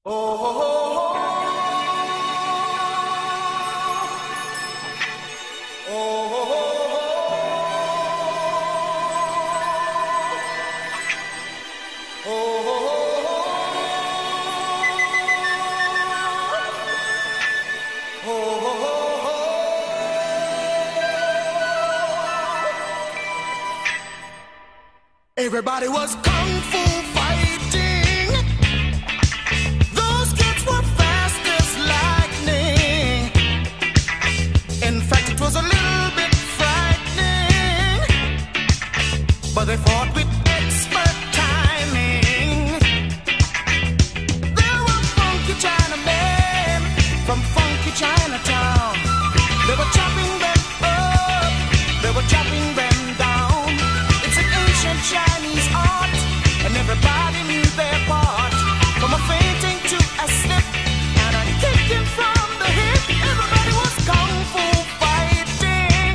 Everybody was kung fu fighting. Those kids were fast as lightning. In fact, it was a little bit frightening, but they fought with expert timing. There were funky Chinamen from funky Chinatown. They were chopping them up, they were chopping them down. It's an ancient Chinese art, and everybody knew their part. From a fainting to a slip, and a kicking from the hip. Everybody was kung fu fighting.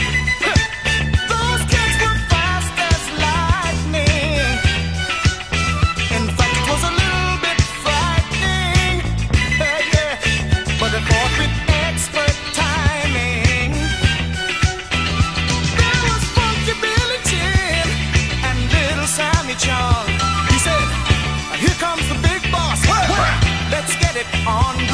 Those kids were fast as lightning. In fact, it was a little bit frightening. Yeah, but they fought with expert timing. There was funky Billy Jim and little Sammy Chung. He said, "Here comes the big boss. Let's get it on."